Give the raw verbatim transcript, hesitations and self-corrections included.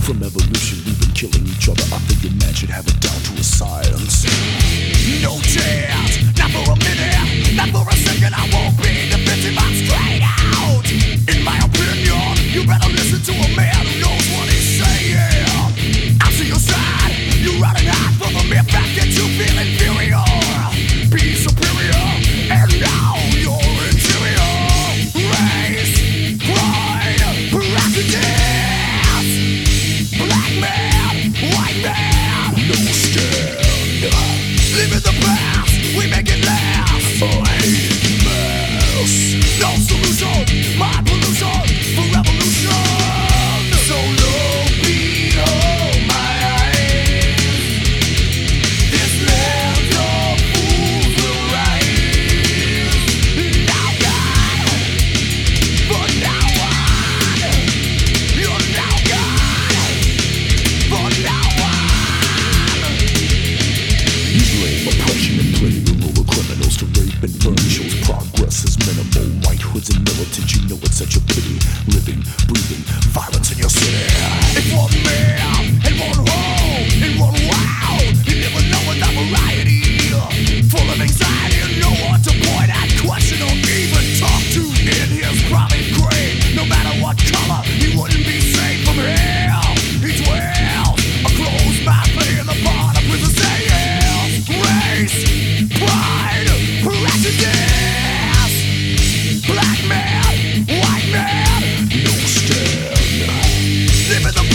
From evolution, we've been killing each other. I think your man should have it down to a science. No chance, not for a minute, not for a second. I won't be defensive, I'm straight out. In my opinion, you better listen to a man who knows what he's saying. I'm to your side, you're running hot for the mere fact that you feel inferior. Be superior, and now you're inferior. Race, pride, prejudice. Black man, white man, No stand. live in the past, we make it last. I hate mass. No solution, my pollution for revolution. So look behold my eyes. This land of fools will rise. Now God, but now on. You're now God, but now on. You blame oppression and play the role of criminals to rape and burn. Shows progress is minimal. White hoods and militants, you know it's such a pity. Living, breathing, violence in your city. It's one man, and one hole, and one wow. You never know without variety. Full of anxiety and no one to point at, question, or even talk to. In his private grave, no matter what color, he wouldn't be safe from hell. He dwells, a closed mouth playing the part of prison sayings. Race, pride, prejudice. Black man, white man, No stand. live in the